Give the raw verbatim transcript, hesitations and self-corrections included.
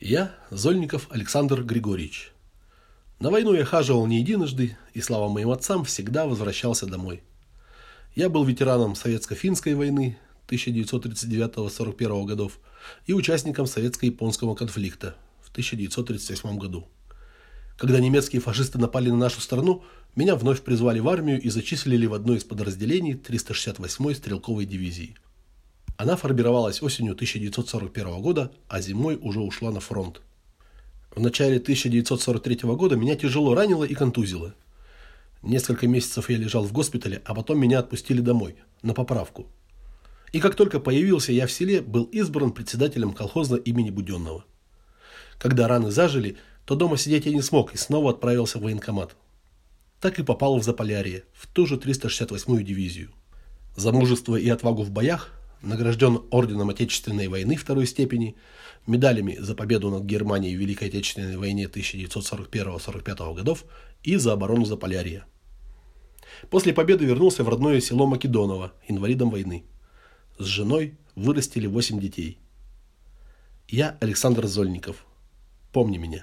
Я Зольников Александр Григорьевич. На войну я хаживал не единожды, и, слава моим отцам, всегда возвращался домой. Я был ветераном Советско-финской войны тысяча девятьсот тридцать девятого — сорок первого годов и участником советско-японского конфликта в тысяча девятьсот тридцать восьмом году. Когда немецкие фашисты напали на нашу страну, меня вновь призвали в армию и зачислили в одно из подразделений триста шестьдесят восьмой стрелковой дивизии. Она формировалась осенью тысяча девятьсот сорок первого года, а зимой уже ушла на фронт. В начале тысяча девятьсот сорок третьего года меня тяжело ранило и контузило. Несколько месяцев я лежал в госпитале, а потом меня отпустили домой, на поправку. И как только появился я в селе, был избран председателем колхоза имени Буденного. Когда раны зажили, то дома сидеть я не смог и снова отправился в военкомат. Так и попал в Заполярье, в ту же триста шестьдесят восьмую дивизию. За мужество и отвагу в боях награжден орденом Отечественной войны второй степени, медалями за победу над Германией в Великой Отечественной войне тысяча девятьсот сорок первого — сорок пятого годов и за оборону Заполярья. После победы вернулся в родное село Македоново, инвалидом войны. С женой вырастили восемь детей. Я Александр Зольников. Помни меня.